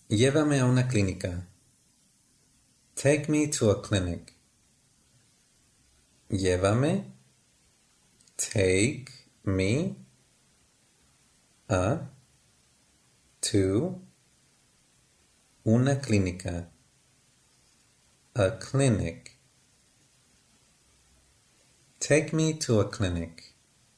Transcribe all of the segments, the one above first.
Llévame a una clínica. Take me to a clinic. Llévame. Take me. A. To. Una clínica. A clinic. Take me to a clinic.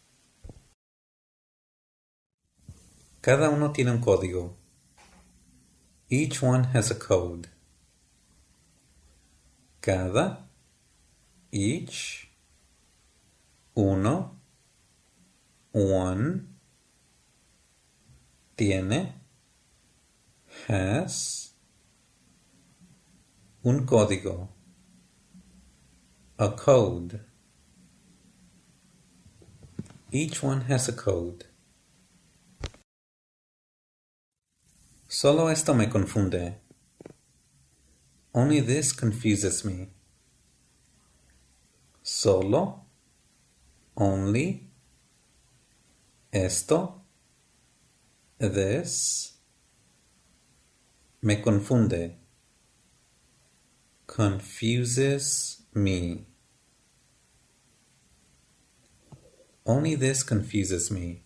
Cada uno tiene un código. Each one has a code. Cada. Each. Uno. One. Tiene. Has. Un código. A code. Each one has a code. Solo esto me confunde. Only this confuses me. Solo. Only. Esto. This. Me confunde. Confuses me. Only this confuses me.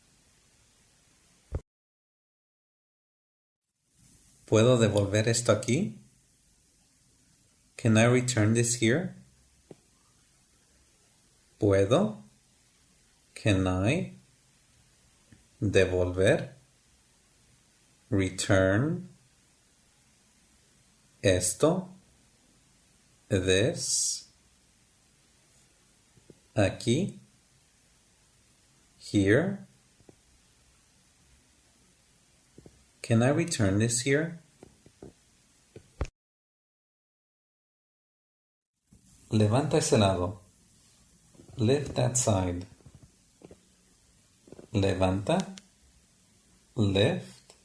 ¿Puedo devolver esto aquí? Can I return this here? ¿Puedo? Can I? Devolver. Return. Esto. This. Aquí. Here. Can I return this here? Levanta ese lado. Lift that side. Levanta. Lift.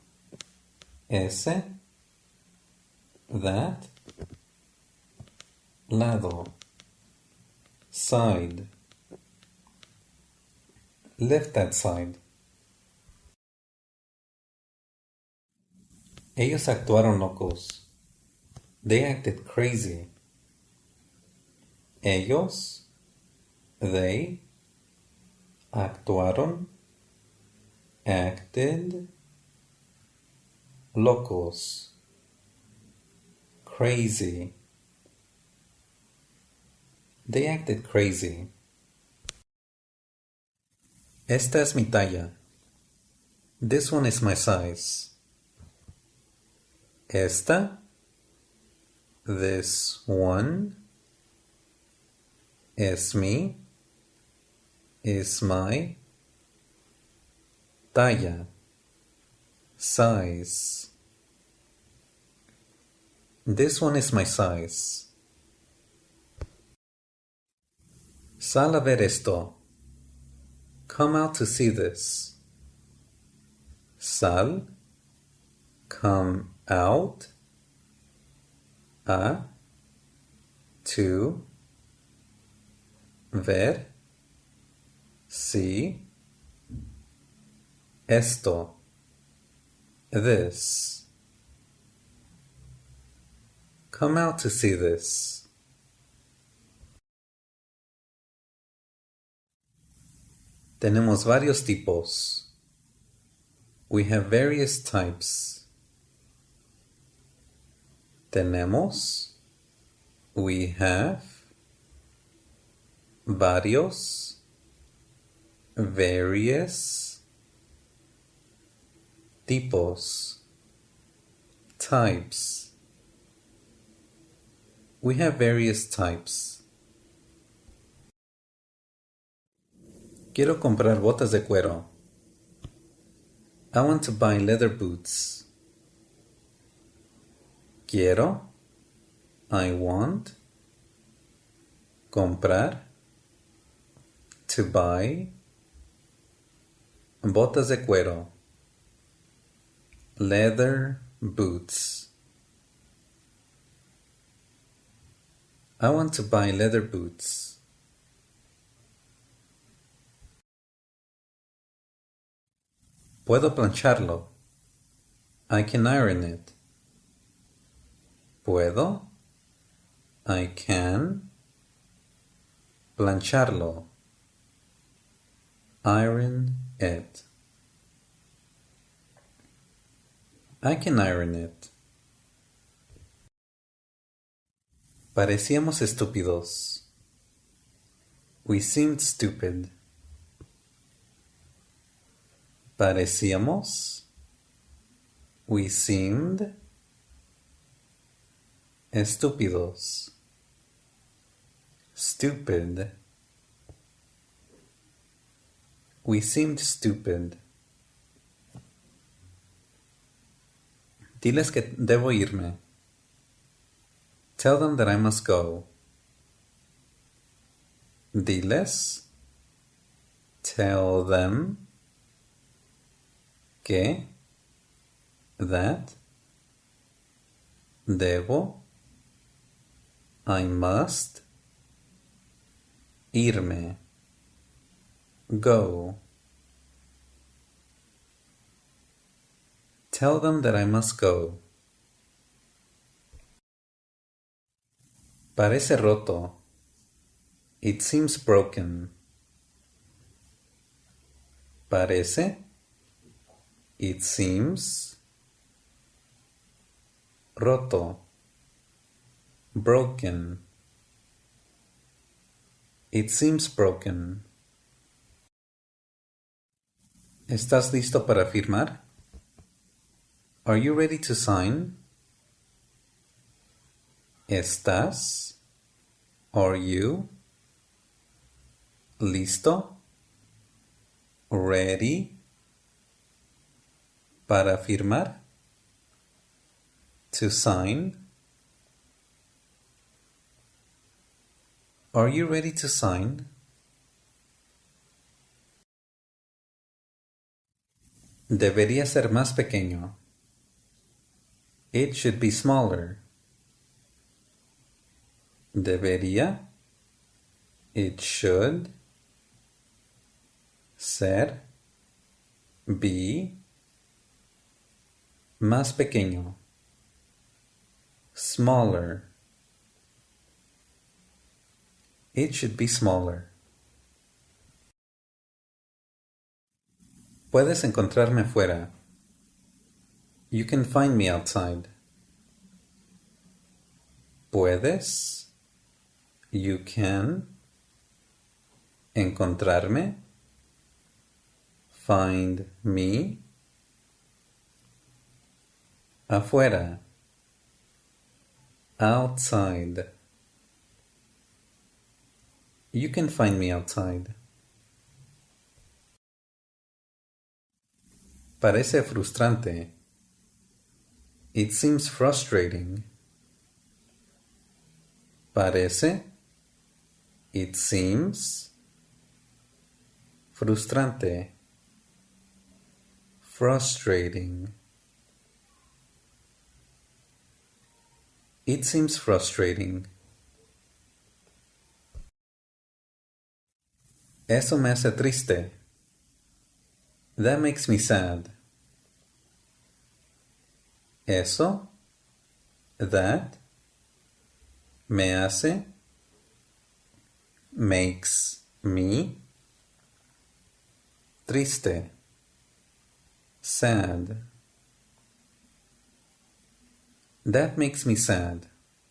Ese. That. Lado. Side. Lift that side. Ellos actuaron locos. They acted crazy. Ellos. They. Actuaron. Acted. Locos. Crazy. They acted crazy. Esta es mi talla. This one is my size. Esta. This one. Es mi. Is my. Talla. Size. This one is my size. Sal a ver esto. Come out to see this. Sal. Come out. A. To. Ver. See. Esto. This. Come out to see this. Tenemos varios tipos. We have various types. Tenemos. We have. Varios. Various. Tipos. Types. We have various types. Quiero comprar botas de cuero. I want to buy leather boots. Quiero. I want. Comprar. To buy. Botas de cuero. Leather boots. I want to buy leather boots. Puedo plancharlo. I can iron it. Puedo. I can. Plancharlo. Iron it. I can iron it. Parecíamos estúpidos. We seemed stupid. Parecíamos. We seemed. Estúpidos. Stupid. We seemed stupid. Diles que debo irme. Tell them that I must go. Diles. Tell them. Que. That. Debo. I must. Irme. Go. Tell them that I must go. Parece roto. It seems broken. Parece. It seems. Roto. Broken. It seems broken. ¿Estás listo para firmar? Are you ready to sign? ¿Estás? Are you? ¿Listo? Ready? ¿Para firmar? To sign? Are you ready to sign? Debería ser más pequeño. It should be smaller. Debería. It should. Ser. Be. Más pequeño. Smaller. It should be smaller. Puedes encontrarme fuera. You can find me outside. Puedes. You can. Encontrarme. Find me. Afuera. Outside. You can find me outside. Parece frustrante. It seems frustrating. Parece. It seems. Frustrante. Frustrating. It seems frustrating. Eso me hace triste. That makes me sad. Eso. That. Me hace. Makes me. Triste. Sad. That makes me sad.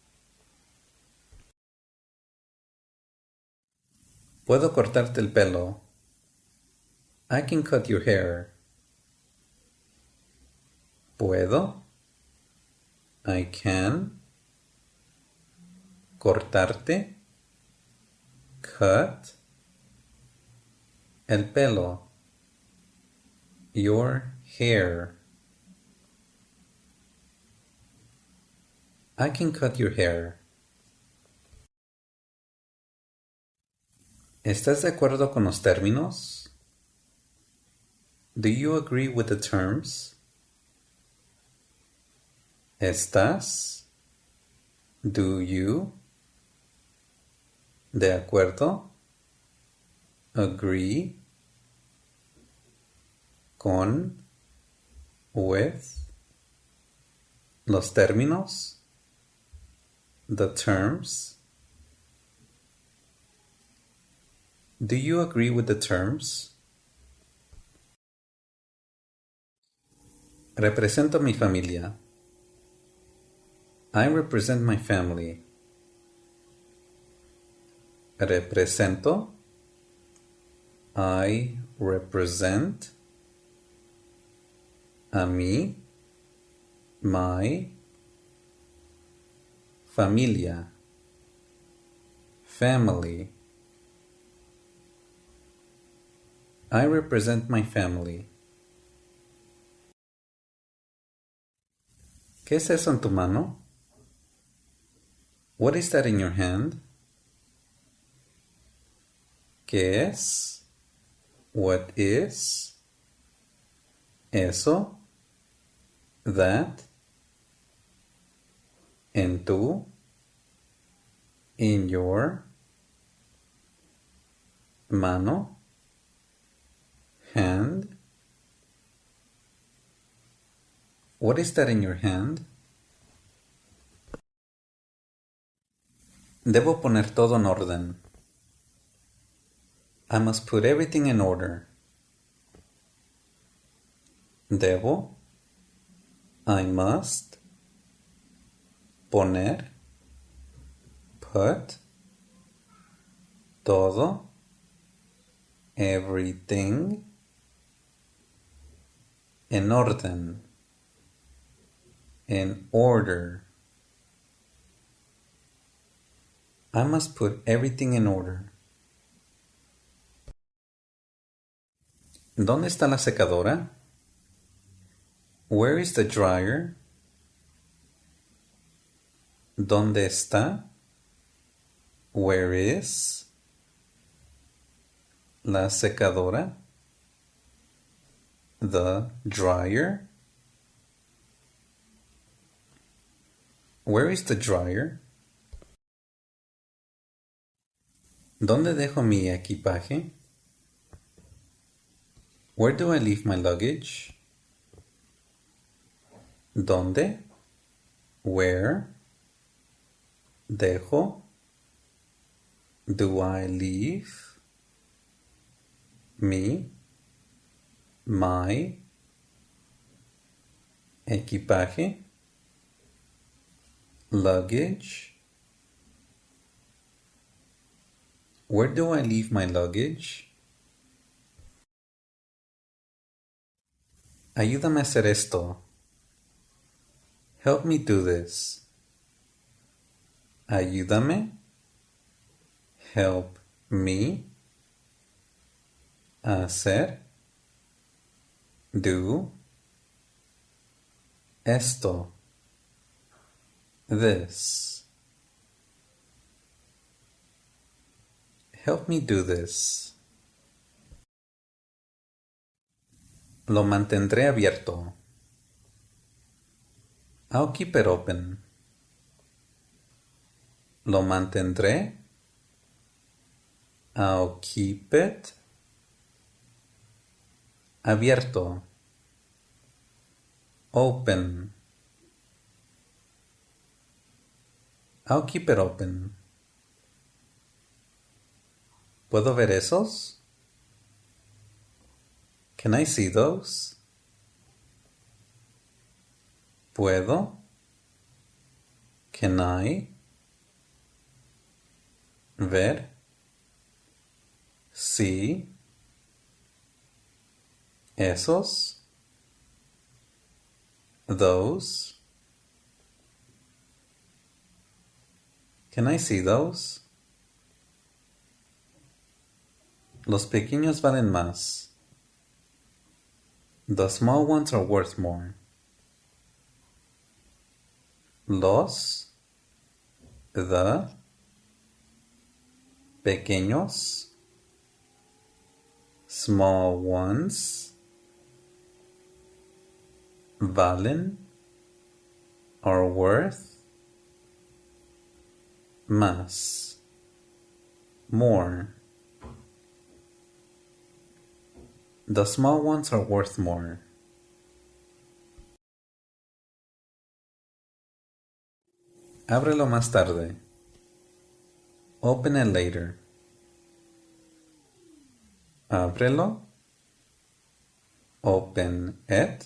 Puedo cortarte el pelo. I can cut your hair. Puedo. I can. Cortarte. Cut. El pelo. Your hair. I can cut your hair. ¿Estás de acuerdo con los términos? Do you agree with the terms? ¿Estás? Do you? ¿De acuerdo? Agree. Con. With. Los términos. The terms. Do you agree with the terms? Represento mi familia. I represent my family. Represento. I represent. A mí. My. Familia. Family. I represent my family. ¿Qué es eso en tu mano? What is that in your hand? ¿Qué es? What is? Eso. That. En tu. In your. Mano. Hand. What is that in your hand? Debo poner todo en orden. I must put everything in order. Debo. I must. Poner. Put. Todo. Everything. En orden. In order. I must put everything in order. ¿Dónde está la secadora? Where is the dryer? ¿Dónde está? Where is? La secadora? The dryer? Where is the dryer? ¿Dónde dejo mi equipaje? Where do I leave my luggage? ¿Dónde? Where? Dejo. Do I leave? Me. My. Equipaje. Luggage. Where do I leave my luggage? Ayúdame a hacer esto. Help me do this. Ayúdame. Help me. Hacer. Do. Esto. This. Help me do this. Lo mantendré abierto. I'll keep it open. Lo mantendré. I'll keep it. Abierto. Open. I'll keep it open. ¿Puedo ver esos? Can I see those? ¿Puedo? Can I? Ver. See. Esos. Those. Can I see those? Los pequeños valen más. The small ones are worth more. Los. The. Pequeños. Small ones. Valen. Are worth. Más. More. The small ones are worth more. Ábrelo más tarde. Open it later. Ábrelo. Open it.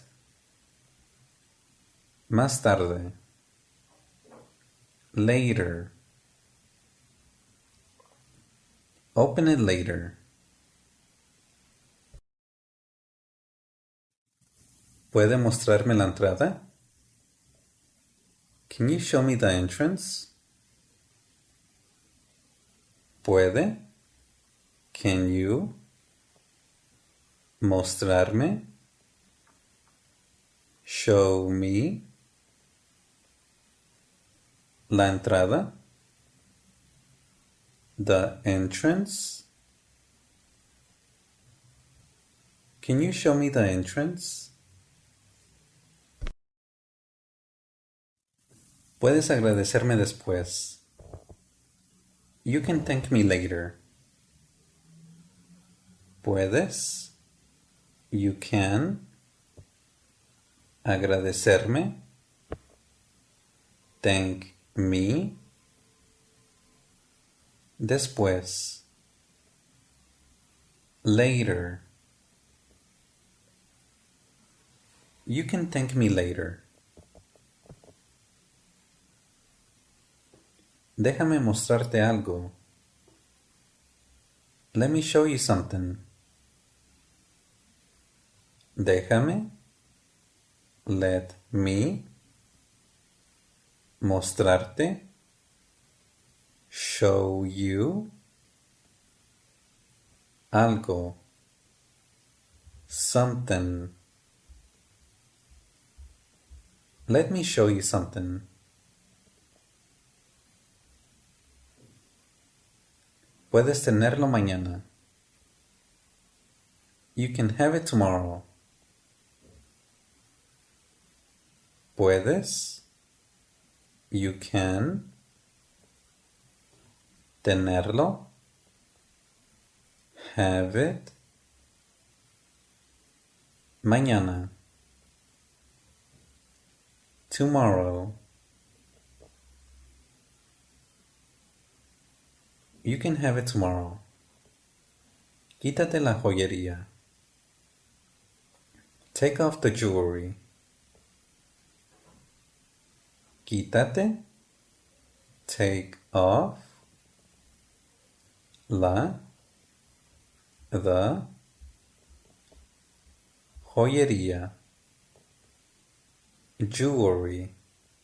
Más tarde. Later. Open it later. ¿Puede mostrarme la entrada? Can you show me the entrance? ¿Puede? Can you? Mostrarme. Show me. La entrada. The entrance. Can you show me the entrance? Puedes agradecerme después. You can thank me later. Puedes. You can. Agradecerme. Thank me. Después. Later. You can thank me later. Déjame mostrarte algo. Let me show you something. Déjame. Let me. Mostrarte. Show you. Algo. Something. Let me show you something. Puedes tenerlo mañana. You can have it tomorrow. Puedes. You can. Tenerlo. Have it. Mañana. Tomorrow. You can have it tomorrow. Quítate la joyería. Take off the jewelry. Quítate. Take off. La. The. Joyería. Jewelry.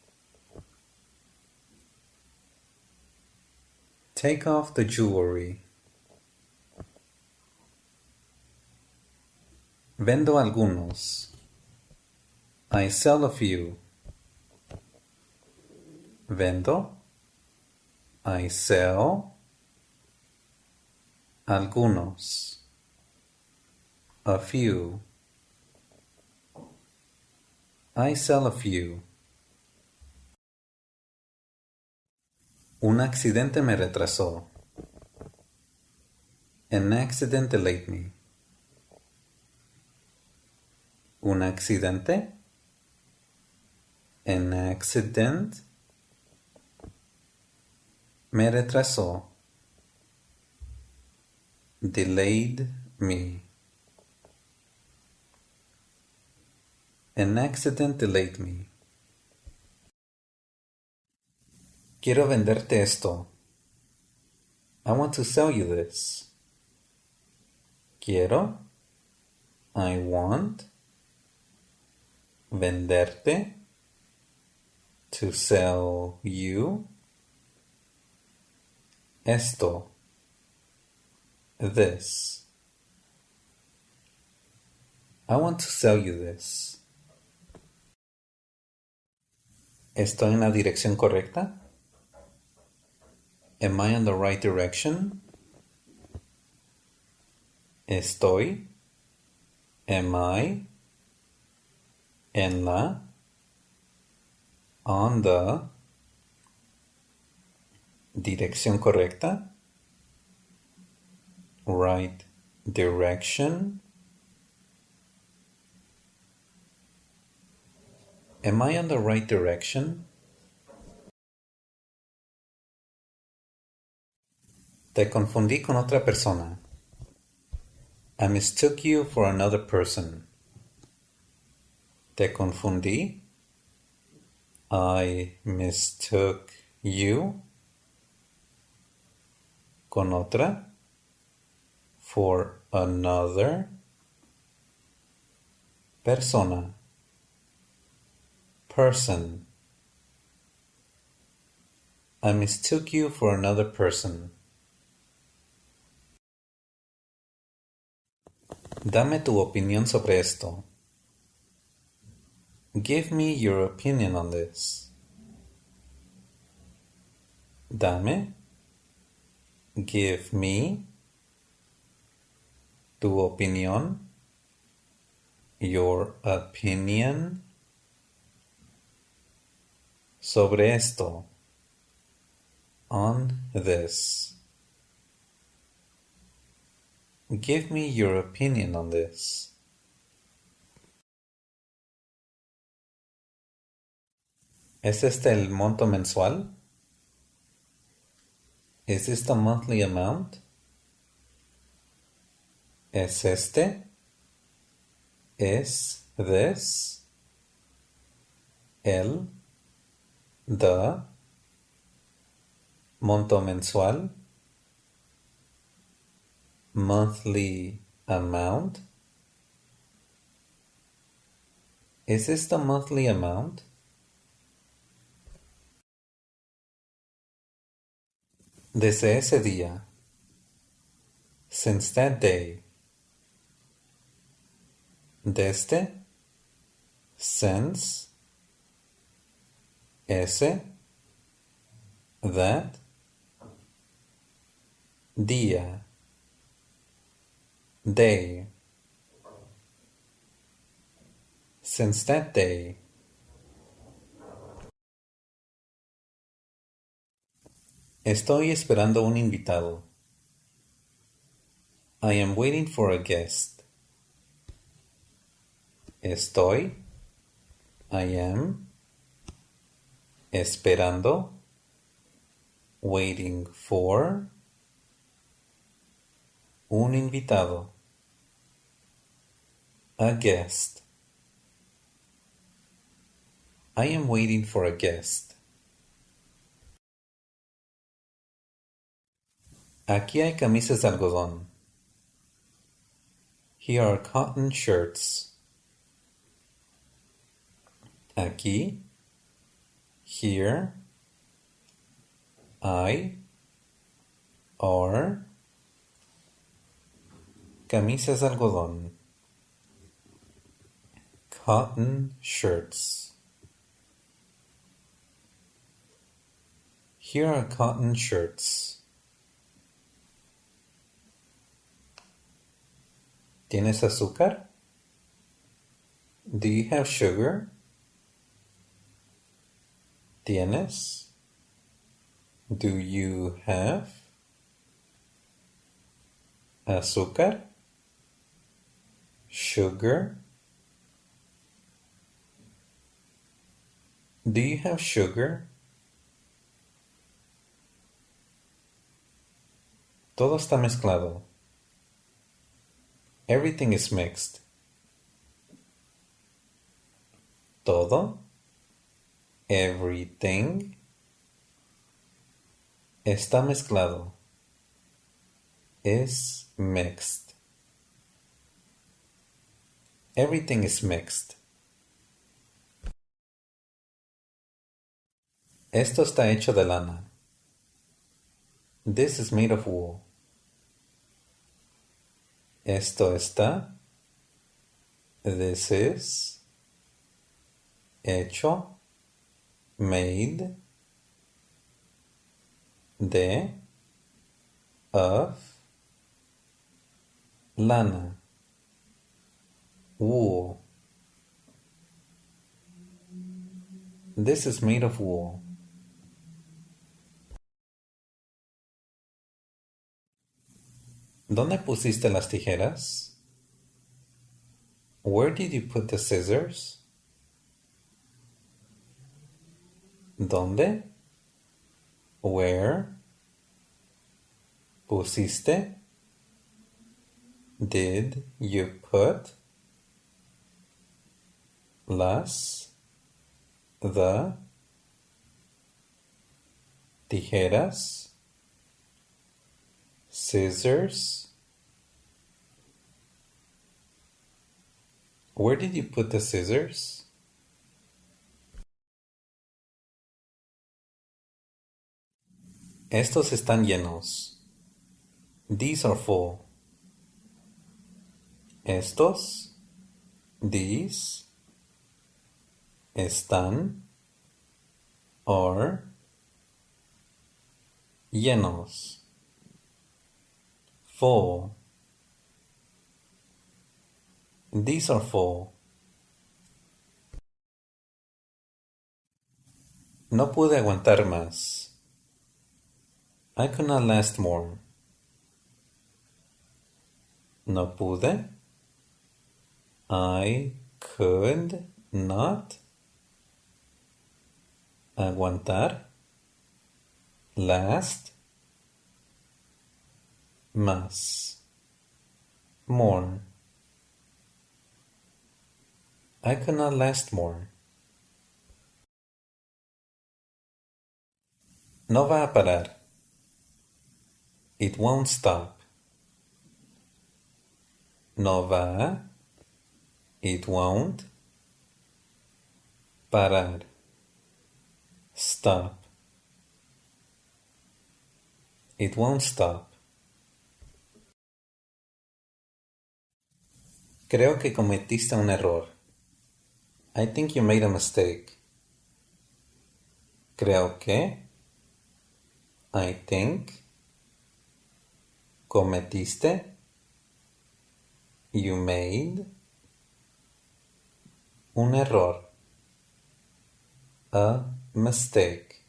Take off the jewelry. Vendo algunos. I sell a few. Vendo. I sell. Algunos. A few. I sell a few. Un accidente me retrasó. An accident delayed me. Un accidente. An accident. Me retrasó. Delayed me. An accident delayed me. Quiero venderte esto. I want to sell you this. Quiero. I want. Venderte. To sell you. Esto. This. I want to sell you this. ¿Estoy en la dirección correcta? Am I in the right direction? Estoy. Am I? En la. On the. Dirección correcta. Right direction. Am I on the right direction? Te confundí con otra persona. I mistook you for another person. Te confundí. I mistook you con otra for another persona. Person. I mistook you for another person. Dame tu opinión sobre esto. Give me your opinion on this. Dame. Give me. Tu opinión. Your opinion. Sobre esto. On this. Give me your opinion on this. ¿Es este el monto mensual? Is this the monthly amount? ¿Es este? ¿Es this? El? The? Monto mensual? Monthly amount? Is this the monthly amount? Desde ese día. Since that day. Desde. Since. Ese. That. Día. Day. Since that day. Estoy esperando un invitado. I am waiting for a guest. Estoy. I am. Esperando. Waiting for. Un invitado. A guest. I am waiting for a guest. Aquí hay camisas de algodón. Here are cotton shirts. Aquí. Here. I. Are. Camisas de algodón. Cotton shirts. Here are cotton shirts. ¿Tienes azúcar? Do you have sugar? ¿Tienes? Do you have? Azúcar? Sugar? Do you have sugar? Todo está mezclado. Everything is mixed. Todo. Everything. Está mezclado. Is mixed. Everything is mixed. Esto está hecho de lana. This is made of wool. Esto está. This is. Hecho. Made. De. Of. Lana. Wool. This is made of wool. ¿Dónde pusiste las tijeras? Where did you put the scissors? ¿Dónde? Where? ¿Pusiste? Did you put? Las, the, tijeras, scissors. Where did you put the scissors? Estos están llenos. These are full. Estos, these, están, are, llenos. Full. These are full. No pude aguantar más. I could not last more. No pude. I could not aguantar. Last. Más. More. I could not last more. No va a parar. It won't stop. No va. It won't. Parar. Stop. It won't stop. Creo que cometiste un error. I think you made a mistake. Creo que. I think. Cometiste. You made. Un error. A mistake.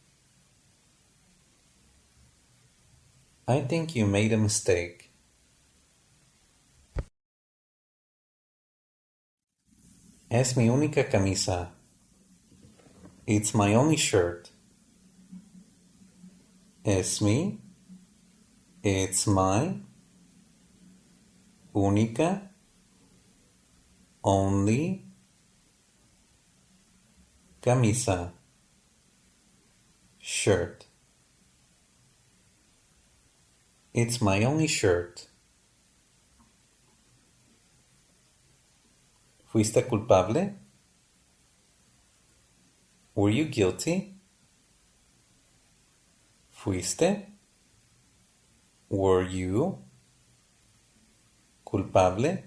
I think you made a mistake. Es mi única camisa. It's my only shirt. Es mi. It's my. Única. Only. Camisa. Shirt. It's my only shirt. ¿Fuiste culpable? Were you guilty? ¿Fuiste? Were you? Culpable?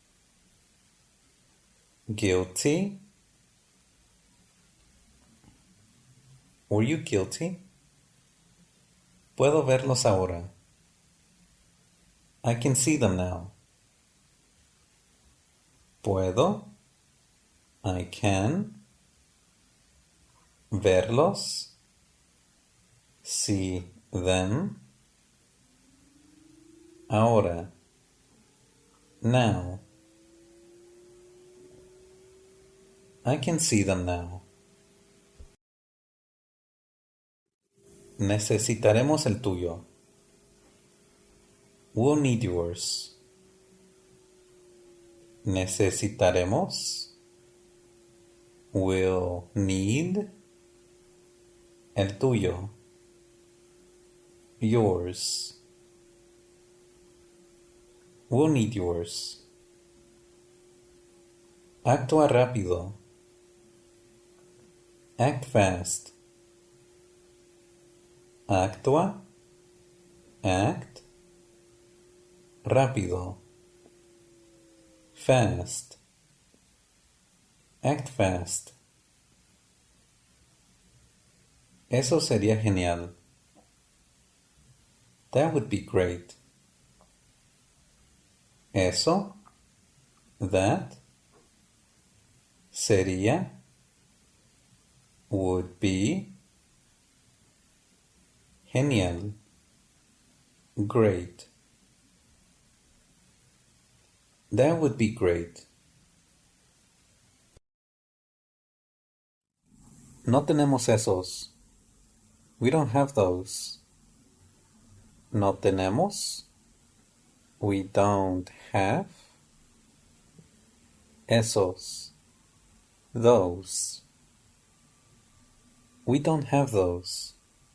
Guilty? Were you guilty? Puedo verlos ahora. I can see them now. Puedo. I can. Verlos. See them. Ahora. Now. I can see them now. Necesitaremos el tuyo. We'll need yours. Necesitaremos. We'll need. El tuyo. Yours. We'll need yours. Actúa rápido. Act fast. Actúa. Act. Rápido. Fast. Act fast. Eso sería genial. That would be great. Eso. That. Sería. Would be. Genial. Great. That would be great. No tenemos esos. We don't have those. No tenemos. We don't have. Esos. Those. We don't have those.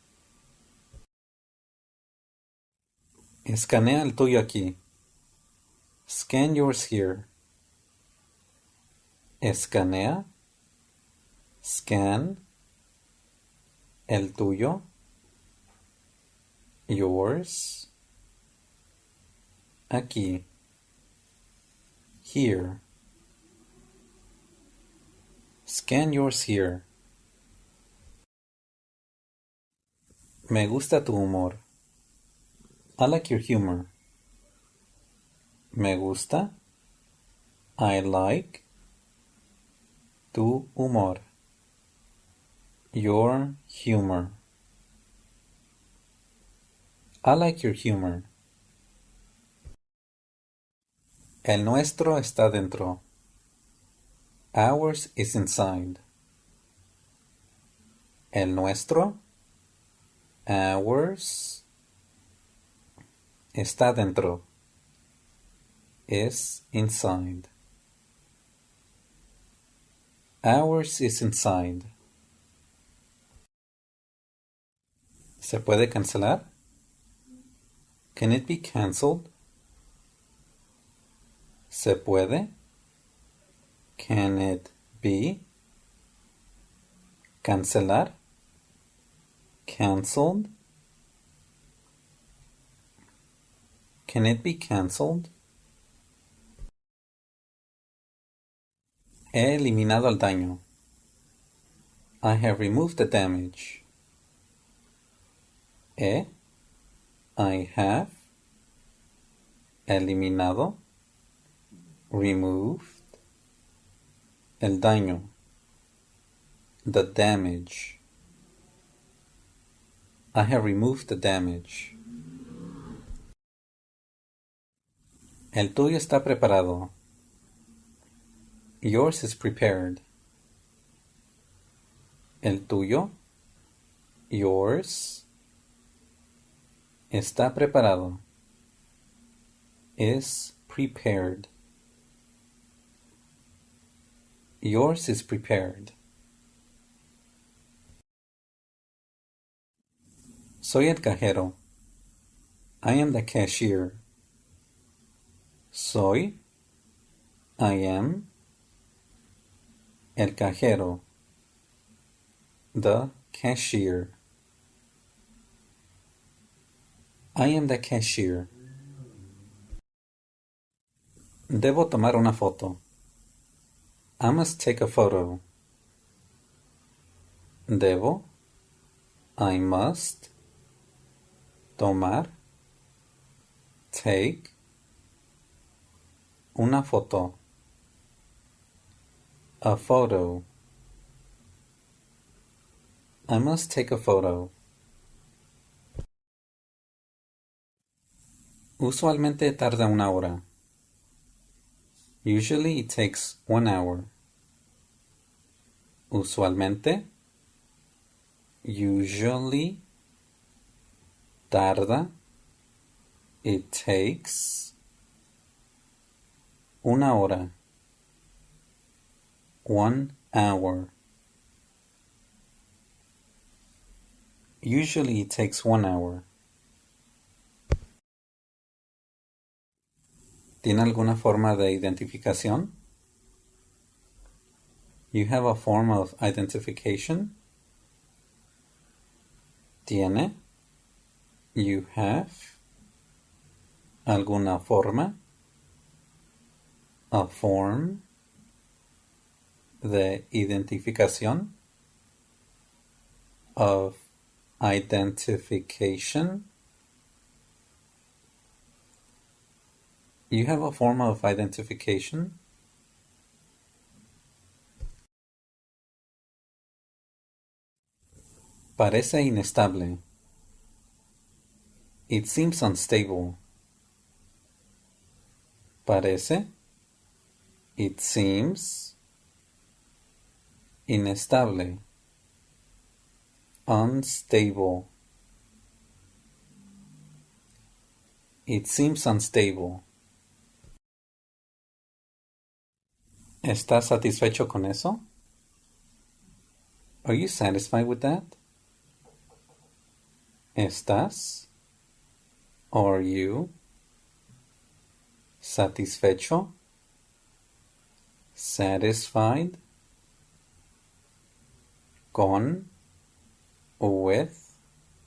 Escanea el tuyo aquí. Scan yours here. Escanea. Scan. El tuyo. Yours. Aquí. Here. Scan yours here. Me gusta tu humor. I like your humor. Me gusta. I like. Tu humor. Your humor. I like your humor. El nuestro está dentro. Ours is inside. El nuestro. Ours. Está dentro. Is inside. Ours is inside. ¿Se puede cancelar? Can it be cancelled? ¿Se puede? Can it be? Cancelar? Cancelled? Can it be cancelled? He eliminado el daño. I have removed the damage. I have eliminado, removed, el daño, the damage. I have removed the damage. El tuyo está preparado. Yours is prepared. El tuyo, yours, está preparado. Is prepared. Yours is prepared. Soy el cajero. I am the cashier. Soy. I am. El cajero. The cashier. I am the cashier. Debo tomar una foto. I must take a photo. Debo. I must. Tomar. Take. Una foto. A photo. I must take a photo. Usualmente tarda una hora. Usually it takes 1 hour. Usualmente. Usually. Tarda. It takes. Una hora. 1 hour. Usually it takes 1 hour. ¿Tiene alguna forma de identificación? You have a form of identification. ¿Tiene? You have. ¿Alguna forma? A form de identificación. Of identification. You have a form of identification. Parece inestable. It seems unstable. Parece. It seems. Inestable. Unstable. It seems unstable. ¿Estás satisfecho con eso? Are you satisfied with that? ¿Estás? Are you? ¿Satisfecho? Satisfied? Con? With?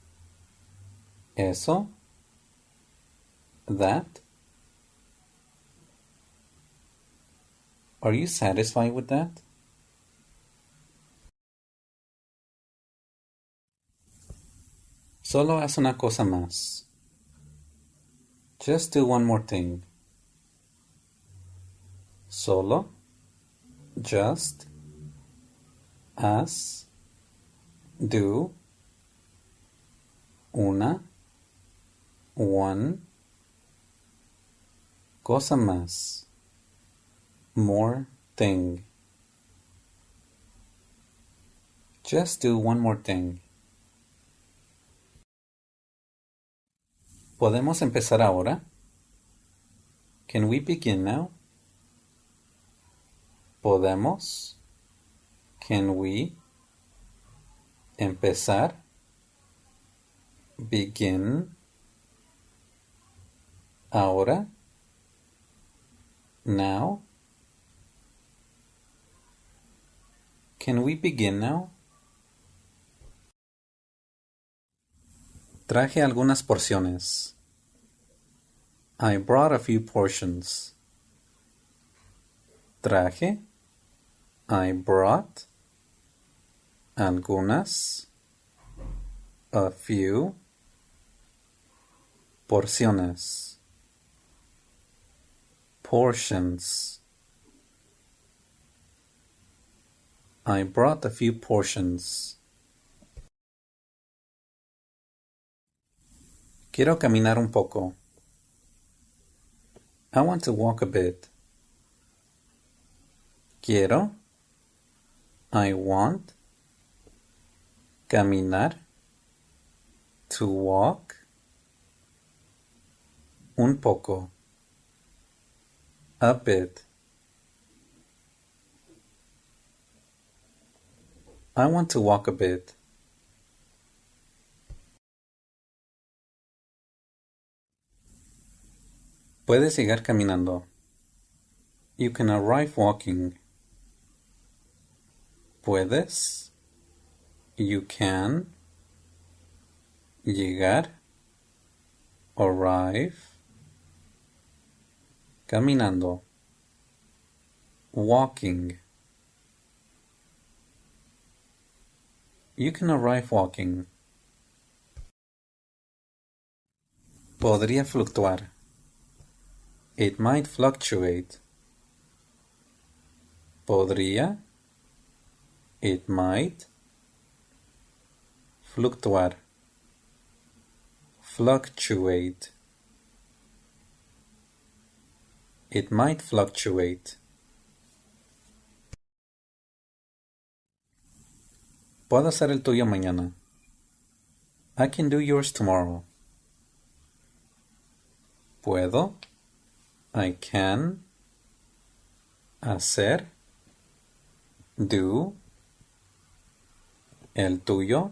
Eso? That? Are you satisfied with that? Solo haz una cosa más. Just do one more thing. Solo, just, haz, do, una, one, cosa más, more thing. Just do one more thing. ¿Podemos empezar ahora? Can we begin now? ¿Podemos? Can we? Empezar. Begin. Ahora. Now. Can we begin now? Traje algunas porciones. I brought a few portions. Traje. I brought. Algunas. A few. Porciones. Portions. I brought a few portions. Quiero caminar un poco. I want to walk a bit. Quiero. I want. Caminar. To walk. Un poco. A bit. I want to walk a bit. Puedes llegar caminando. You can arrive walking. Puedes. You can. Llegar. Arrive. Caminando. Walking. You can arrive walking. Podría fluctuar. It might fluctuate. Podría. It might. Fluctuar. Fluctuate. It might fluctuate. Puedo hacer el tuyo mañana. I can do yours tomorrow. Puedo. I can. Hacer. Do. El tuyo.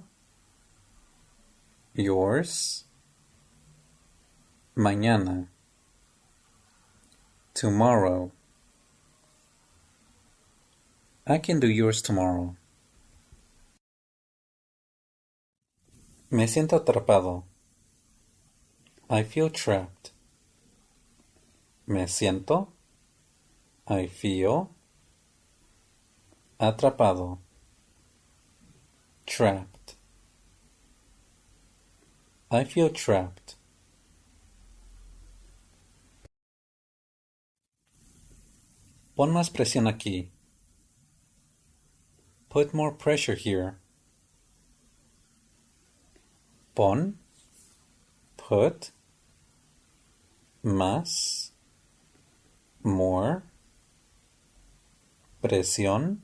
Yours. Mañana. Tomorrow. I can do yours tomorrow. Me siento atrapado. I feel trapped. Me siento. I feel. Atrapado. Trapped. I feel trapped. Pon más presión aquí. Put more pressure here. Pon. Put. Más. More. Presión.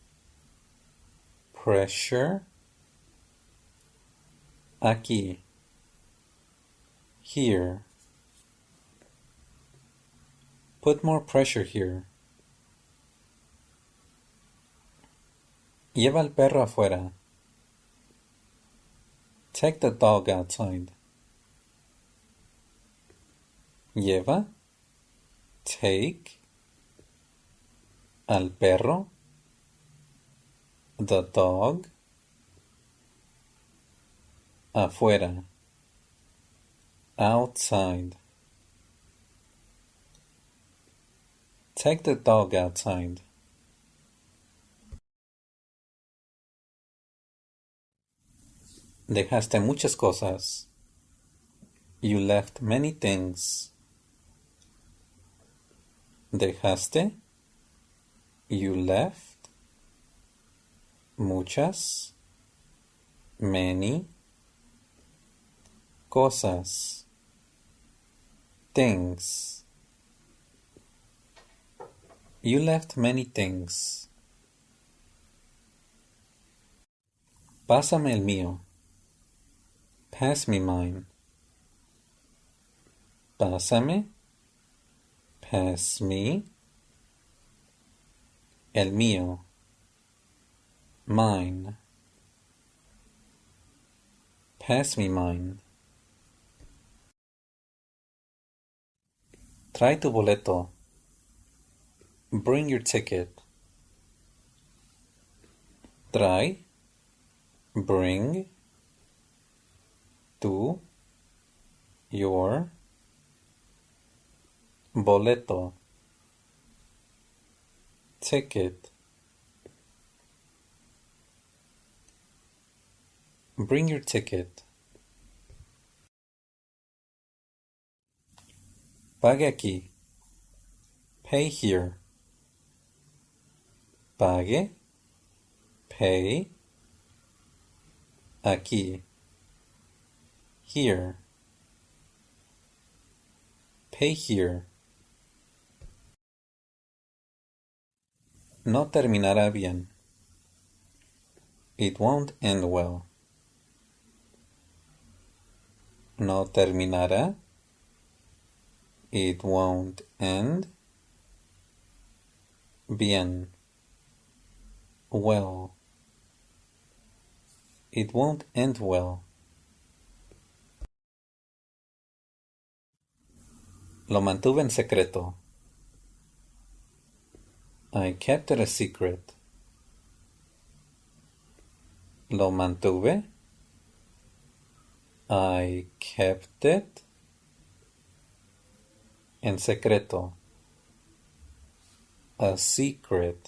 Pressure. Aquí. Here. Put more pressure here. Lleva al perro afuera. Take the dog outside. Lleva, take, al perro, the dog, afuera, outside. Take the dog outside. Dejaste muchas cosas. You left many things. Dejaste, you left, muchas, many, cosas, things. You left many things. Pásame el mío. Pass me mine. Pásame. Pass me. El mío. Mine. Pass me mine. Trae tu boleto. Bring your ticket. Trae. Bring. Tu. Your. Boleto. Ticket. Bring your ticket. Pague aquí. Pay here. Pague. Pay. Aquí. Here. Pay here. No terminará bien. It won't end well. No terminará. It won't end. Bien. Well. It won't end well. Lo mantuve en secreto. I kept it a secret. Lo mantuve. I kept it en secreto. A secret.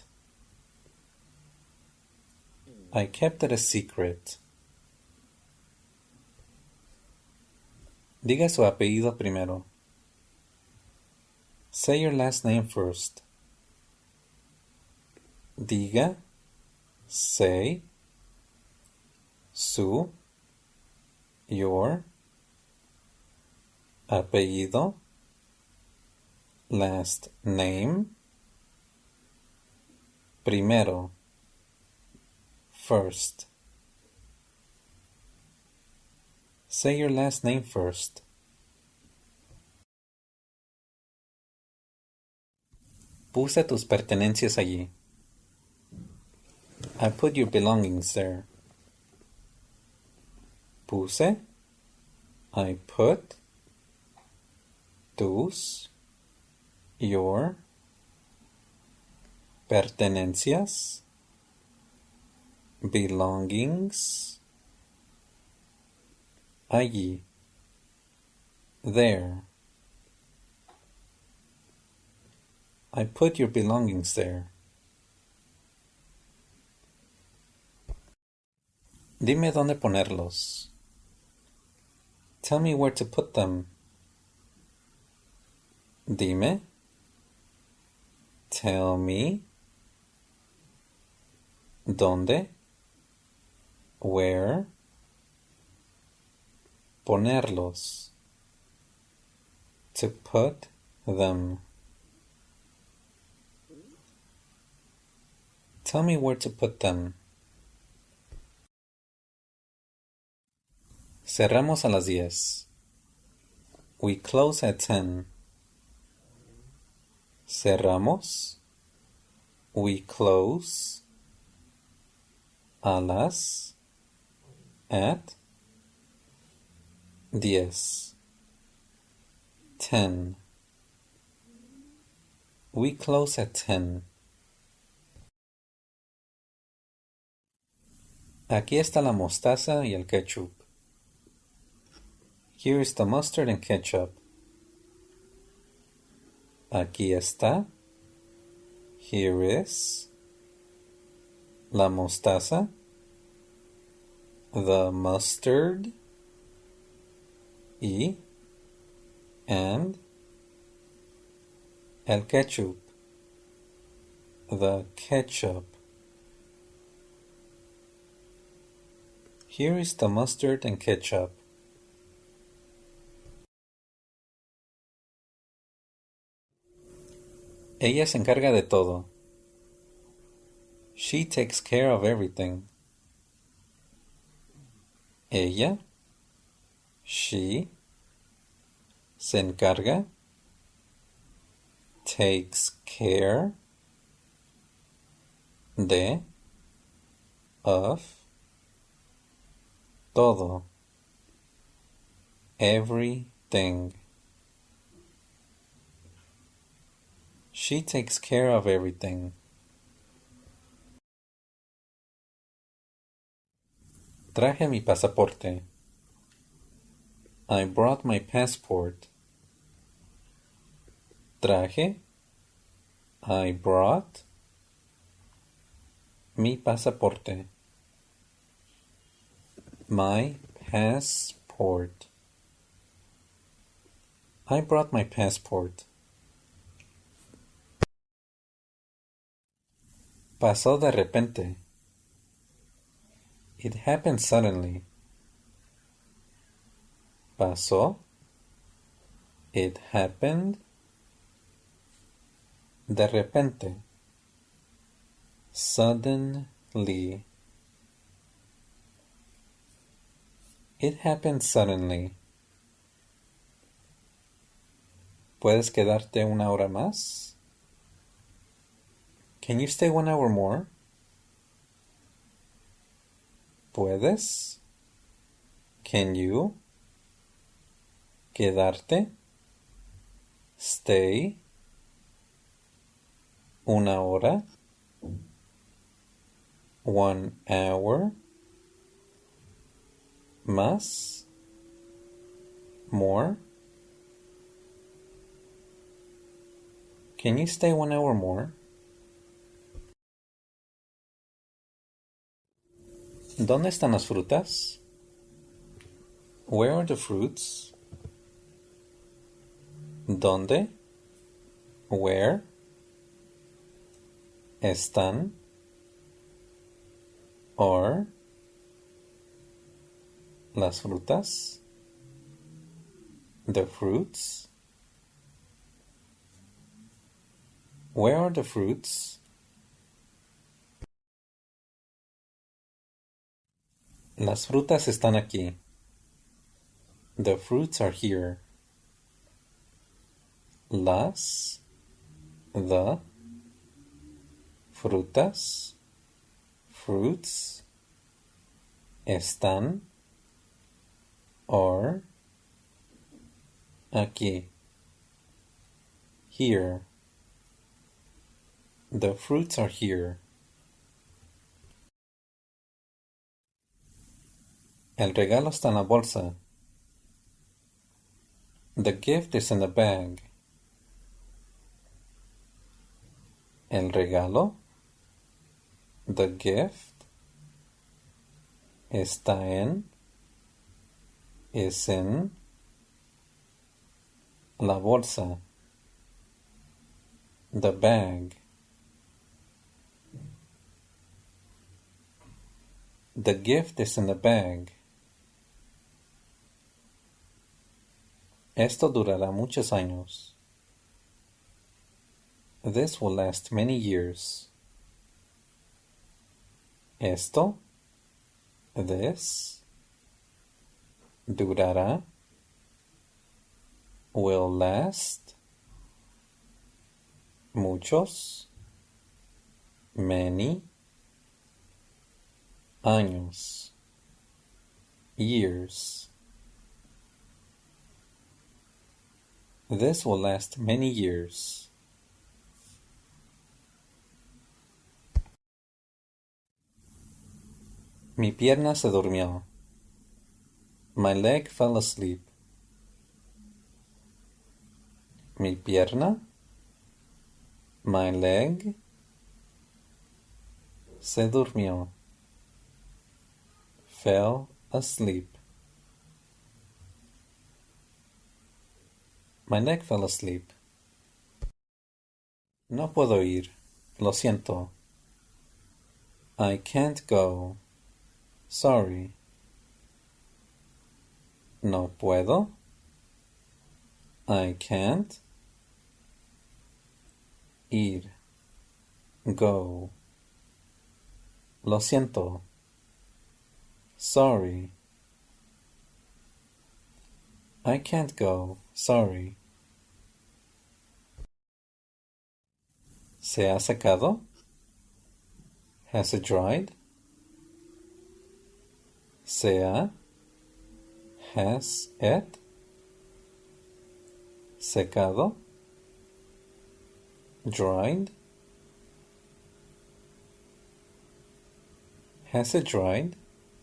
I kept it a secret. Diga su apellido primero. Say your last name first. Diga, say, su, your, apellido, last name, primero, first. Say your last name first. Puse tus pertenencias allí. I put your belongings there. Puse. I put. Tus. Your. Pertenencias. Belongings. Allí. There. I put your belongings there. Dime dónde ponerlos. Tell me where to put them. Dime. Tell me. ¿Dónde? Where? Ponerlos. To put them. Tell me where to put them. Cerramos a las 10. We close at 10. Cerramos. We close. A las. At. 10. 10. We close at 10. Aquí está la mostaza y el ketchup. Here is the mustard and ketchup. Aquí está. Here is. La mostaza. The mustard. Y. And. El ketchup. The ketchup. Here is the mustard and ketchup. Ella se encarga de todo. She takes care of everything. Ella, she, se encarga, takes care, de, of, todo, everything. She takes care of everything. Traje mi pasaporte. I brought my passport. Traje. I brought. Mi pasaporte. My passport. I brought my passport. Pasó de repente. It happened suddenly. Pasó. It happened. De repente. Suddenly. It happened suddenly. ¿Puedes quedarte una hora más? Can you stay 1 hour more? ¿Puedes? Can you? Quedarte. Stay. Una hora. 1 hour. Más. More. Can you stay 1 hour more? ¿Dónde están las frutas? Where are the fruits? ¿Dónde? Where? Están. Are. Las frutas. The fruits. Where are the fruits? Las frutas están aquí. The fruits are here. Las. The. Frutas. Fruits. Están. Are. Aquí. Here. The fruits are here. El regalo está en la bolsa. The gift is in the bag. El regalo. The gift. Está en. Is in. La bolsa. The bag. The gift is in the bag. Esto durará muchos años. This will last many years. Esto. This. Durará. Will last. muchos, many, años, years. This will last many years. Mi pierna se durmió. My leg fell asleep. Mi pierna, my leg, se durmió. Fell asleep. My leg fell asleep. No puedo ir. Lo siento. I can't go. Sorry. No puedo. I can't. Ir. Go. Lo siento. Sorry. I can't go. Sorry. ¿Se ha secado? Has it dried? ¿Se ha? Has it? Secado? Dried? Has it dried?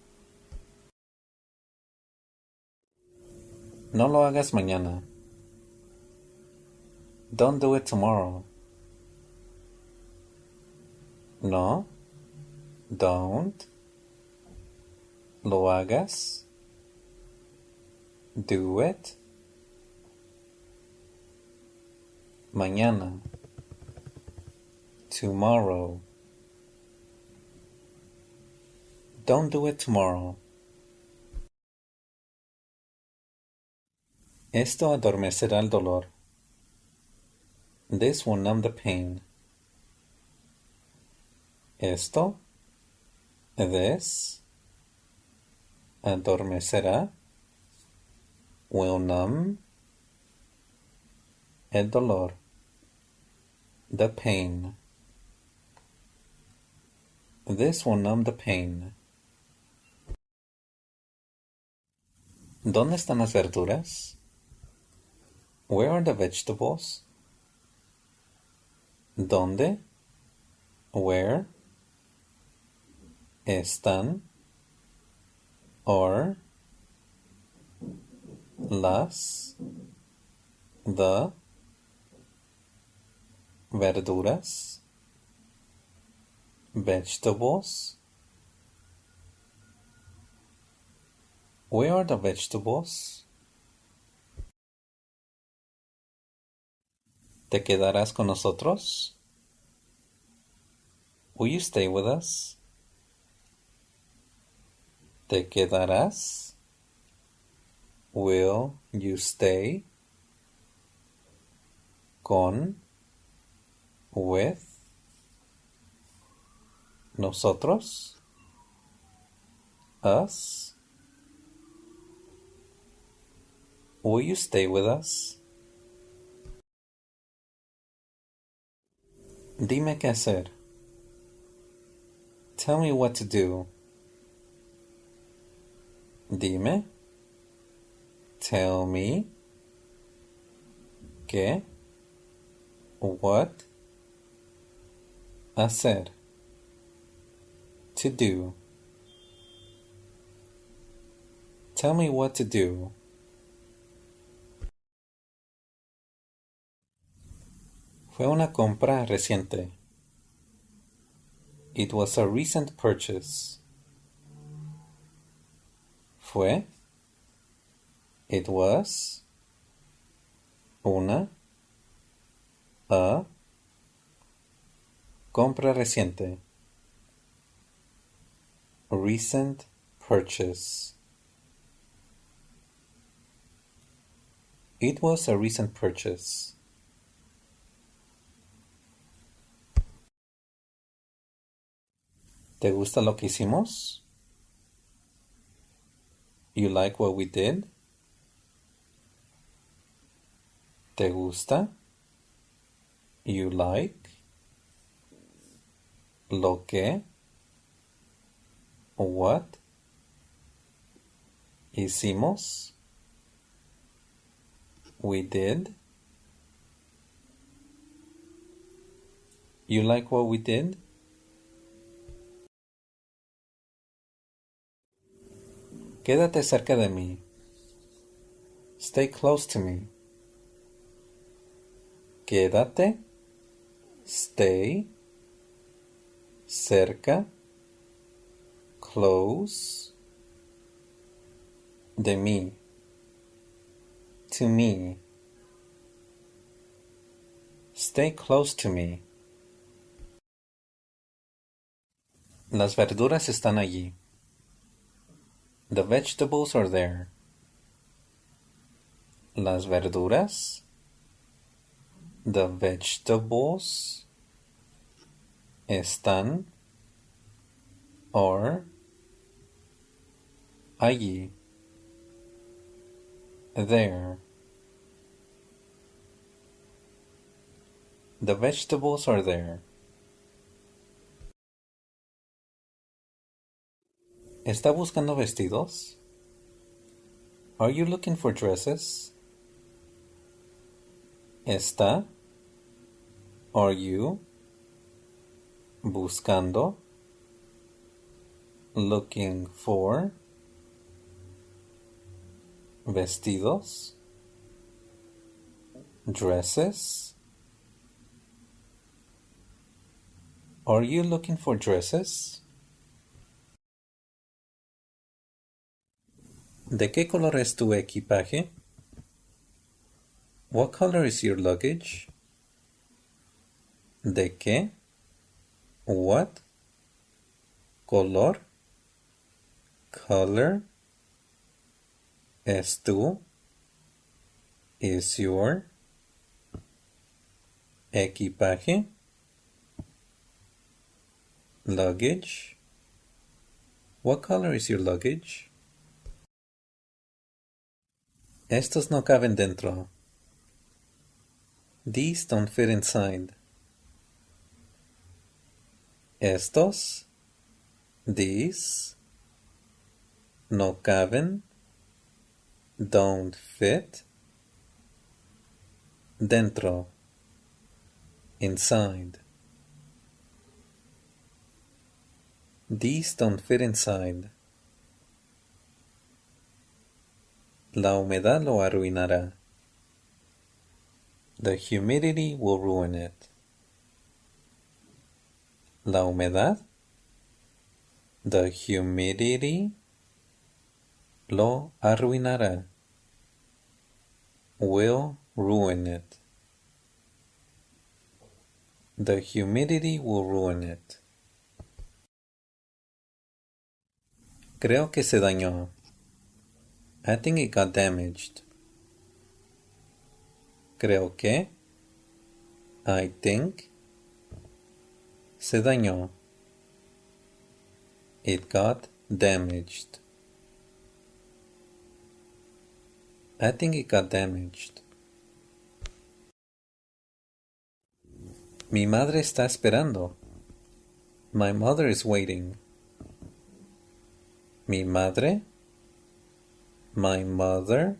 No lo hagas mañana. Don't do it tomorrow. No, don't. Lo hagas. Do it. Mañana. Tomorrow. Don't do it tomorrow. Esto adormecerá el dolor. This will numb the pain. Esto, this, adormecerá, will numb, el dolor, the pain. This will numb the pain. ¿Dónde están las verduras? Where are the vegetables? ¿Dónde? Where? Están, are, las, the, verduras, vegetables. Where are the vegetables? ¿Te quedarás con nosotros? Will you stay with us? ¿Te quedarás? Will you stay? Con, with, nosotros, us. Will you stay with us? Dime qué hacer. Tell me what to do. Dime. Tell me. ¿Qué? What? Hacer. To do. Tell me what to do. Fue una compra reciente. It was a recent purchase. Fue. It was. Una. A. Compra reciente. Recent purchase. It was a recent purchase. ¿Te gusta lo que hicimos? You like what we did? ¿Te gusta? You like. Lo que. What. Hicimos. We did. You like what we did? Quédate cerca de mí. Stay close to me. Quédate. Stay. Cerca. Close. De mí. To me. Stay close to me. Las verduras están allí. The vegetables are there. Las verduras. The vegetables están are allí. There. The vegetables are there. ¿Está buscando vestidos? Are you looking for dresses? ¿Está? Are you? Buscando? Looking for? Vestidos? Dresses? Are you looking for dresses? ¿De qué color es tu equipaje? What color is your luggage? ¿De qué? What? Color? Color? ¿Es tu? Is your? Equipaje? Luggage? What color is your luggage? Estos no caben dentro. These don't fit inside. Estos, these, no caben, don't fit, dentro, inside. These don't fit inside. La humedad lo arruinará. The humidity will ruin it. La humedad. The humidity lo arruinará. Will ruin it. The humidity will ruin it. Creo que se dañó. I think it got damaged. Creo que. I think. Se dañó. It got damaged. I think it got damaged. Mi madre está esperando. My mother is waiting. Mi madre. My mother.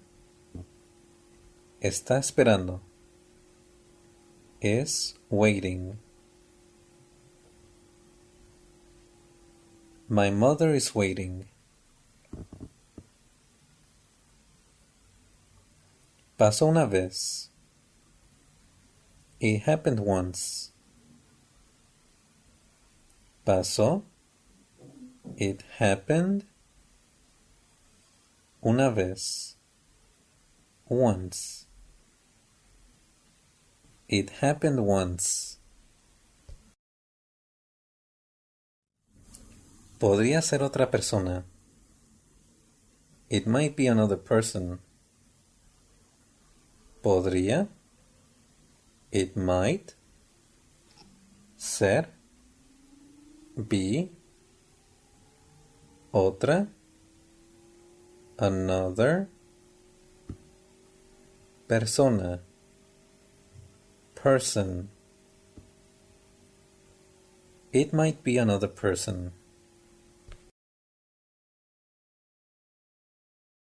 Está esperando. Is waiting. My mother is waiting. Pasó una vez. It happened once. Pasó. It happened. Una vez. Once. It happened once. Podría ser otra persona. It might be another person. Podría. It might. Ser. Be. Otra. Another. Persona. Person. It might be another person.